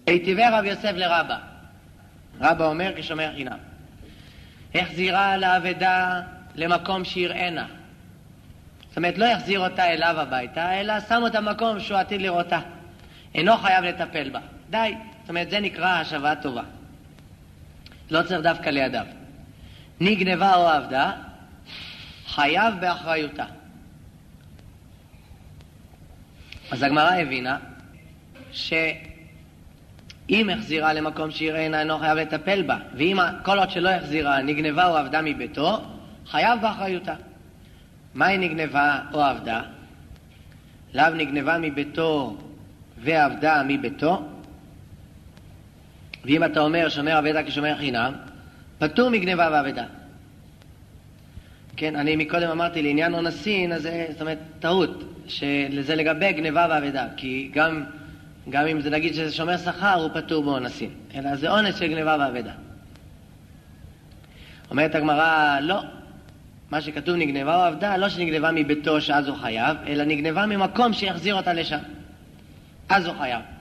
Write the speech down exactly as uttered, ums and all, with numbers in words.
היטיבי רב יוסף לרבא. רבא אומר כשומר חינם. החזירה לאבדה למקום שיראנה. זאת אומרת, לא יחזיר אותה אליו הביתה, אלא שם אותה במקום שהוא עתיד לראותה. אינו חייב לטפל בה. די. זאת אומרת, זה נקרא השבה טובה. לא צריך דווקא לידיו. נגנבה או עבדה, חייב באחריותה. אז הגמרא הבינה שאם החזירה למקום שיראנה אינו חייב לטפל בה, ואם כל עוד שלא החזירה נגנבה או עבדה מביתו, חייב באחריותה. מהי נגנבה או עבדה? לאו נגנבה מביתו ועבדה מביתו. ואם אתה אומר שומר עבדה כשומר חינם, פטור מגנבה ועבדה. כן, אני מקודם אמרתי לעניין אונסין, אז זה, זאת אומרת, טעות, שזה לגבי גנבה ועבדה, כי גם, גם אם זה נגיד שזה שומר שכר, הוא פטור באונסין, אלא זה אונס של גנבה ועבדה. אומרת הגמרא, לא, מה שכתוב נגנבה או עבדה, לא שנגנבה מביתו שאז הוא חייב, אלא נגנבה ממקום שיחזיר אותה לשם. אז הוא חייב.